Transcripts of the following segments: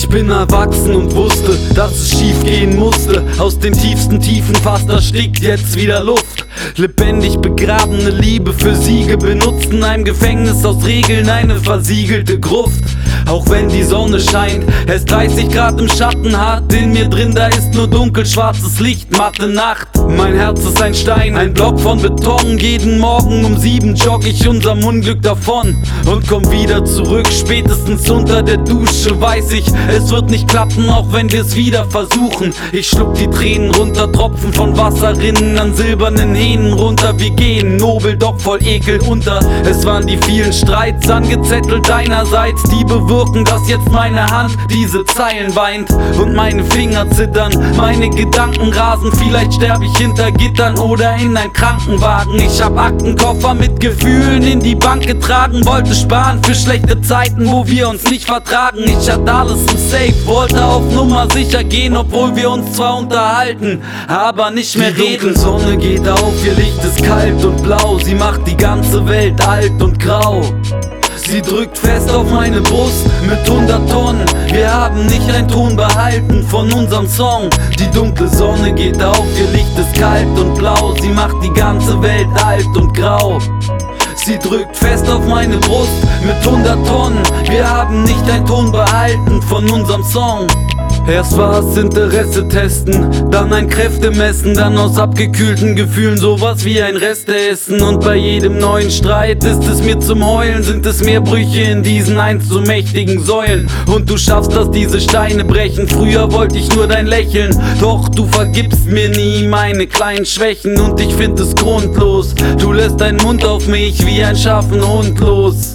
Ich bin erwachsen und wusste, dass es schief gehen musste. Aus den tiefsten Tiefen fast erstickt jetzt wieder Luft. Lebendig begrabene Liebe für Siege benutzt in einem Gefängnis aus Regeln eine versiegelte Gruft. Auch wenn die Sonne scheint, es 30 Grad im Schatten hat. In mir drin, da ist nur dunkelschwarzes Licht, matte Nacht. Mein Herz ist ein Stein, ein Block von Beton. Jeden Morgen um 7 jogg ich unserem Unglück davon und komm wieder zurück. Spätestens unter der Dusche weiß ich, es wird nicht klappen, auch wenn wir's wieder versuchen. Ich schluck die Tränen runter, Tropfen von Wasser rinnen an silbernen Hähnen runter. Wir gehen nobel, doch voll Ekel unter. Es waren die vielen Streits, angezettelt deinerseits, die bewirken, dass jetzt meine Hand diese Zeilen weint und meine Finger zittern, meine Gedanken rasen. Vielleicht sterb ich hinter Gittern oder in ein Krankenwagen. Ich hab Aktenkoffer mit Gefühlen in die Bank getragen, wollte sparen für schlechte Zeiten, wo wir uns nicht vertragen. Ich hatte alles im Safe, wollte auf Nummer sicher gehen, obwohl wir uns zwar unterhalten, aber nicht mehr reden. Die Sonne geht auf, ihr Licht ist kalt und blau, sie macht die ganze Welt alt und grau. Sie drückt fest auf meine Brust mit 100 Tonnen. Wir haben nicht einen Ton behalten von unserem Song. Die dunkle Sonne geht auf, ihr Licht ist kalt und blau. Sie macht die ganze Welt alt und grau. Sie drückt fest auf meine Brust mit 100 Tonnen. Wir haben nicht einen Ton behalten von unserem Song. Erst war es Interesse testen, dann ein Kräftemessen, dann aus abgekühlten Gefühlen sowas wie ein Resteessen. Und bei jedem neuen Streit ist es mir zum Heulen, sind es mehr Brüche in diesen einst so mächtigen Säulen. Und du schaffst, dass diese Steine brechen. Früher wollte ich nur dein Lächeln, doch du vergibst mir nie meine kleinen Schwächen. Und ich find es grundlos, du lässt deinen Mund auf mich wie ein scharfen Hund los.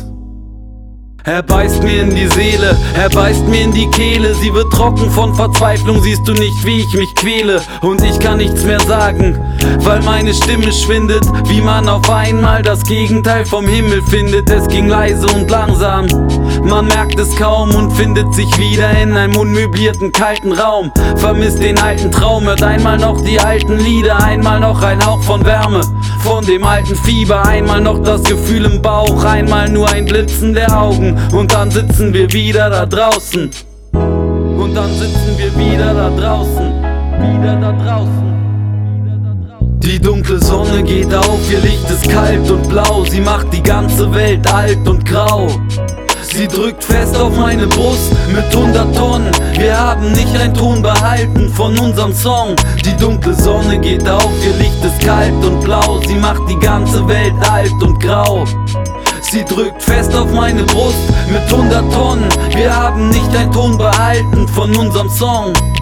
Er beißt mir in die Seele, er beißt mir in die Kehle. Sie wird trocken von Verzweiflung, siehst du nicht, wie ich mich quäle. Und ich kann nichts mehr sagen, weil meine Stimme schwindet. Wie man auf einmal das Gegenteil vom Himmel findet. Es ging leise und langsam, man merkt es kaum und findet sich wieder in einem unmöblierten kalten Raum. Vermisst den alten Traum, hört einmal noch die alten Lieder. Einmal noch ein Hauch von Wärme, von dem alten Fieber. Einmal noch das Gefühl im Bauch, einmal nur ein Blitzen der Augen. Und dann sitzen wir wieder da draußen. Und dann sitzen wir wieder da draußen. Wieder da draußen. Die dunkle Sonne geht auf, ihr Licht ist kalt und blau. Sie macht die ganze Welt alt und grau. Sie drückt fest auf meine Brust mit 100 Tonnen. Wir haben nicht einen Ton behalten von unserem Song. Die dunkle Sonne geht auf, ihr Licht ist kalt und blau. Sie macht die ganze Welt alt und grau. Sie drückt fest auf meine Brust mit 100 Tonnen. Wir haben nicht einen Ton behalten von unserem Song.